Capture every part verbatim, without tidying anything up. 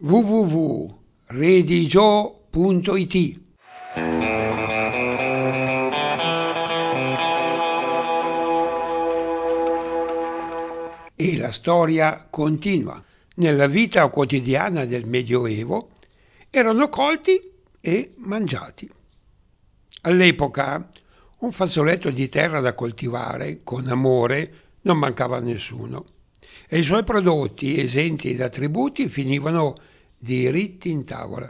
w w w punto redigio punto it. E la storia continua. Nella vita quotidiana del Medioevo erano colti e mangiati. All'epoca un fazzoletto di terra da coltivare con amore non mancava a nessuno e i suoi prodotti, esenti da tributi, finivano diritti in tavola.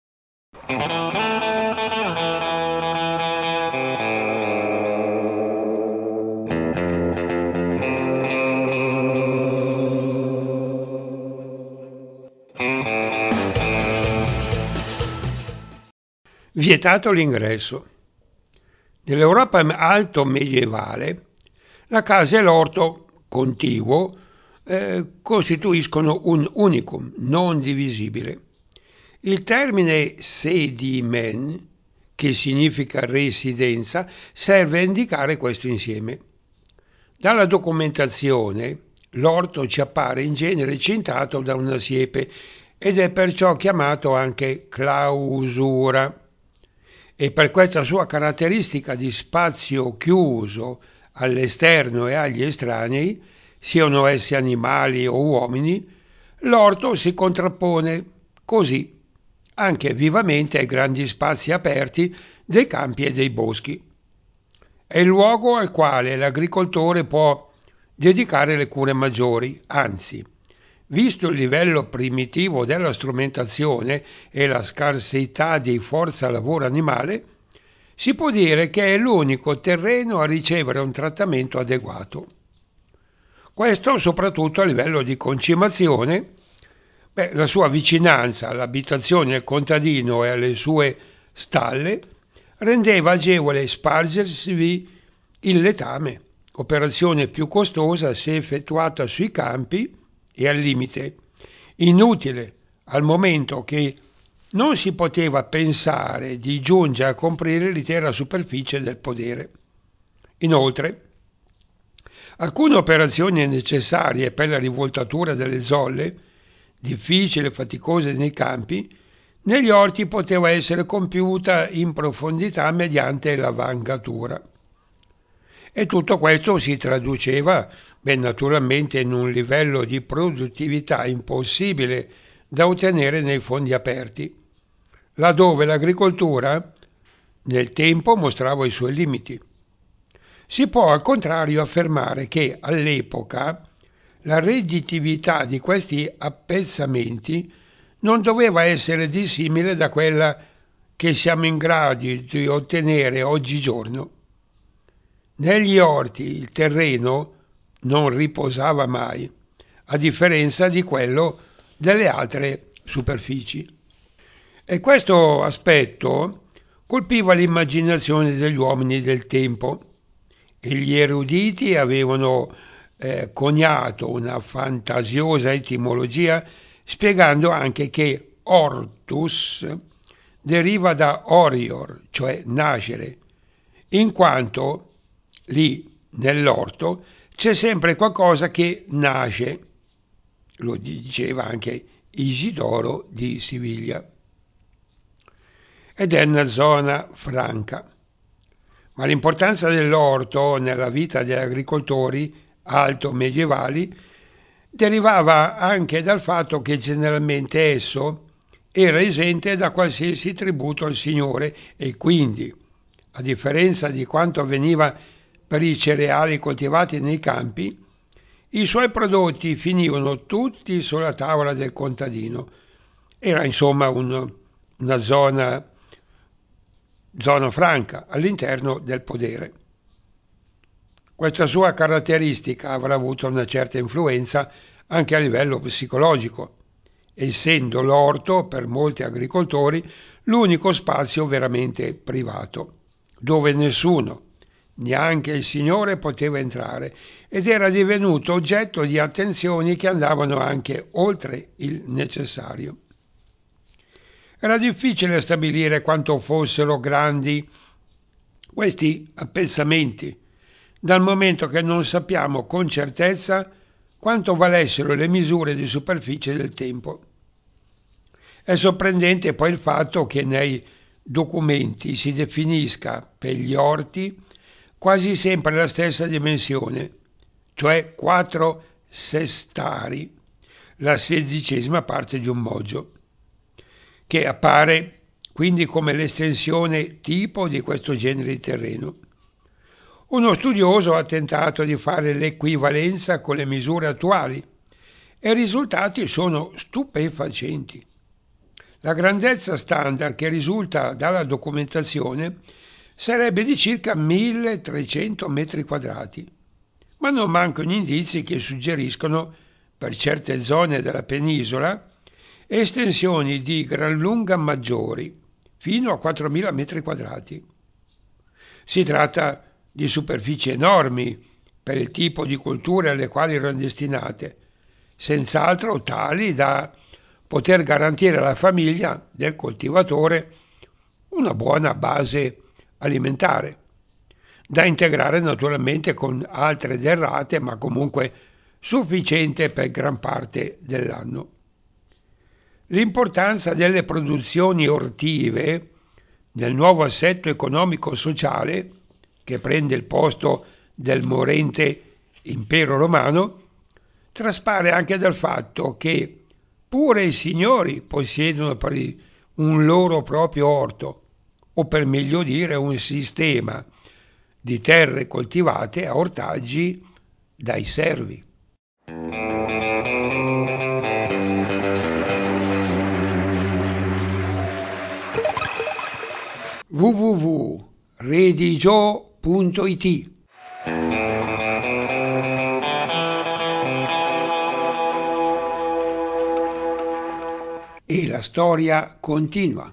Vietato l'ingresso. Nell'Europa alto medievale la casa e l'orto contiguo eh, costituiscono un unicum non divisibile. Il termine sedimen, che significa residenza, serve a indicare questo insieme. Dalla documentazione l'orto ci appare in genere cintato da una siepe ed è perciò chiamato anche clausura. E per questa sua caratteristica di spazio chiuso all'esterno e agli estranei, siano essi animali o uomini, l'orto si contrappone così anche vivamente ai grandi spazi aperti dei campi e dei boschi. È il luogo al quale l'agricoltore può dedicare le cure maggiori, anzi, visto il livello primitivo della strumentazione e la scarsità di forza lavoro animale, si può dire che è l'unico terreno a ricevere un trattamento adeguato. Questo soprattutto a livello di concimazione. Beh, la sua vicinanza all'abitazione del contadino e alle sue stalle rendeva agevole spargersi il letame, operazione più costosa se effettuata sui campi e al limite, inutile al momento che non si poteva pensare di giungere a coprire l'intera superficie del podere. Inoltre, alcune operazioni necessarie per la rivoltatura delle zolle, difficili e faticose nei campi, negli orti poteva essere compiuta in profondità mediante la vangatura. E tutto questo si traduceva, beh, naturalmente in un livello di produttività impossibile da ottenere nei fondi aperti, laddove l'agricoltura nel tempo mostrava i suoi limiti. Si può al contrario affermare che all'epoca la redditività di questi appezzamenti non doveva essere dissimile da quella che siamo in grado di ottenere oggigiorno. Negli orti il terreno non riposava mai, a differenza di quello delle altre superfici. E questo aspetto colpiva l'immaginazione degli uomini del tempo e gli eruditi avevano eh, coniato una fantasiosa etimologia spiegando anche che ortus deriva da orior, cioè nascere, in quanto lì nell'orto c'è sempre qualcosa che nasce, lo diceva anche Isidoro di Siviglia, ed è una zona franca. Ma l'importanza dell'orto nella vita degli agricoltori alto medievali derivava anche dal fatto che generalmente esso era esente da qualsiasi tributo al Signore e quindi, a differenza di quanto avveniva per i cereali coltivati nei campi, i suoi prodotti finivano tutti sulla tavola del contadino. Era insomma un, una zona, zona franca all'interno del podere. Questa sua caratteristica avrà avuto una certa influenza anche a livello psicologico, essendo l'orto per molti agricoltori l'unico spazio veramente privato, dove nessuno, neanche il Signore, poteva entrare ed era divenuto oggetto di attenzioni che andavano anche oltre il necessario. Era difficile stabilire quanto fossero grandi questi appezzamenti, dal momento che non sappiamo con certezza quanto valessero le misure di superficie del tempo. È sorprendente poi il fatto che nei documenti si definisca per gli orti quasi sempre la stessa dimensione, cioè quattro sestari, la sedicesima parte di un moggio, che appare quindi come l'estensione tipo di questo genere di terreno. Uno studioso ha tentato di fare l'equivalenza con le misure attuali e i risultati sono stupefacenti. La grandezza standard che risulta dalla documentazione sarebbe di circa milletrecento metri quadrati, ma non mancano indizi che suggeriscono, per certe zone della penisola, estensioni di gran lunga maggiori, fino a quattromila metri quadrati. Si tratta di superfici enormi per il tipo di colture alle quali erano destinate, senz'altro tali da poter garantire alla famiglia del coltivatore una buona base alimentare, da integrare naturalmente con altre derrate, ma comunque sufficiente per gran parte dell'anno. L'importanza delle produzioni ortive nel nuovo assetto economico-sociale, che prende il posto del morente impero romano, traspare anche dal fatto che pure i signori possiedono un loro proprio orto, o per meglio dire un sistema di terre coltivate a ortaggi dai servi. w w w punto redigio punto i t E la storia continua.